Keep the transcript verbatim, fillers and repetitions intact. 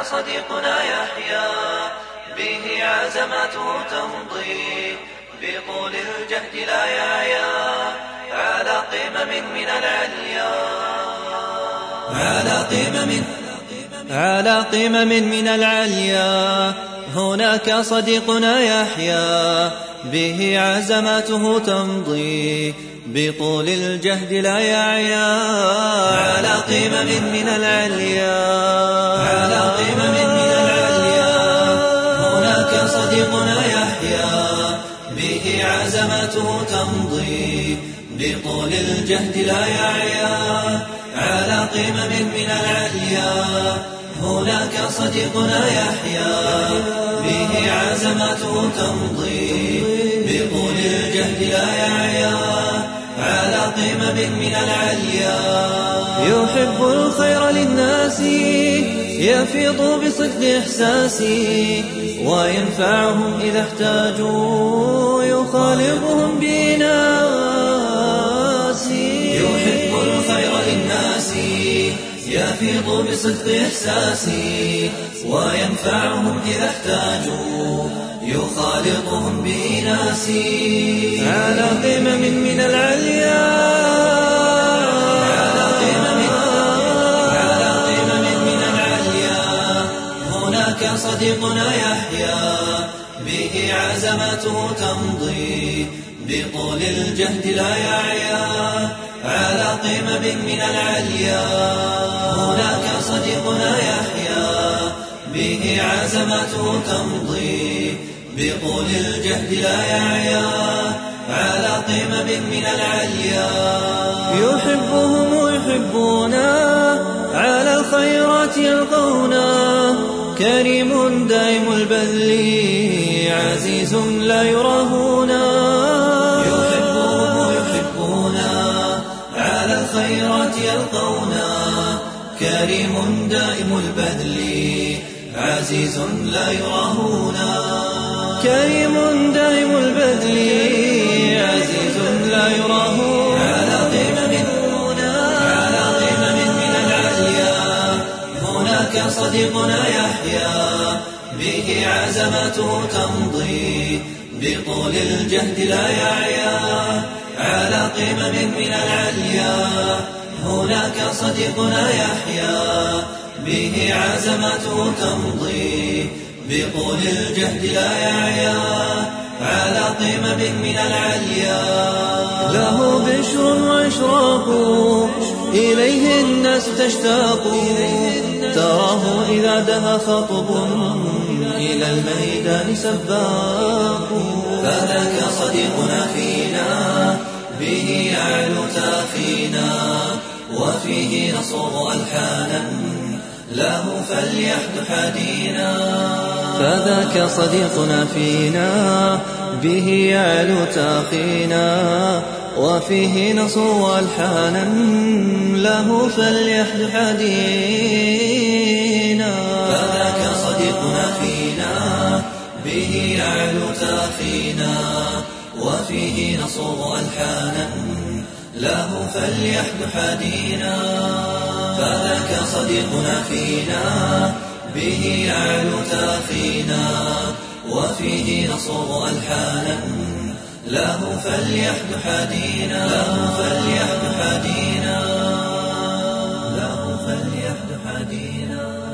صديقنا يحيى به عزمته تمضي بطول الجهد لا يعيا على قمم من العليا على قمم على قمم من العليا هناك صديقنا يحيى به عزمته تمضي بطول الجهد لا يعيا على قمم من العليا على قمم من العليا هناك صديقنا يحيى به عزمته تمضي بطول الجهد لا يعيا على قمم من العليا هناك صديقنا يحيى به عزمته تمضي بطول الجهد لا يعيا على قمم من العليا يحب الخير للناس يفيض بصدق إحساسي وينفعهم إذا احتاجوا يخالطهم بناسي يحب الخير للناس يفيض بصدق إحساسي وينفعهم إذا احتاجوا يخالطهم بناسي على قمم من العليا على قمم على قمم من العليا هناك صديقنا يحيى به عزمته تمضي بطول الجهد لا يعيا على قمم من العليا هناك صديقنا يحيى به عزمته تمضي بطول الجهد لا يعيا على قمم من العليا يحبهم ويحبونا على الخيرات يلقونا كريم دائم البذل عزيز لا يراهونا يحبهم ويحبونا على الخيرات يلقونا كريم دائم البذل عزيز لا يراهونا كريم دائم البذل عزيز لا يراهونا على قمم على قمم من العليا هناك صديقنا يحيى به عزمته تمضي بطول الجهد لا يعيا على قمم من العليا هناك صديقنا يحيى به عزمته تمضي بطول الجهد لا يعيا على قمم من العليا له بشر وإشراق إليه الناس تشتاق تراه إذا دها خطب إلى الميدان سباق فذاك صديقنا فينا به يعلو تافينا وفيه نصوغ ألحانا له فليحد حدينا فذاك صديقنا فينا به يعلو تاقينا وفيه نصوغ ألحانا له فليحد حدينا فذاك صديقنا فينا به يعلو تاقينا وفيه نصوغ ألحانا له فليحد حدينا فذاك صديقنا فينا به يعلو تاخينا وفيه نصوغ ألحانا له فليحد حدينا له فليحد حدينا له فليحد حدينا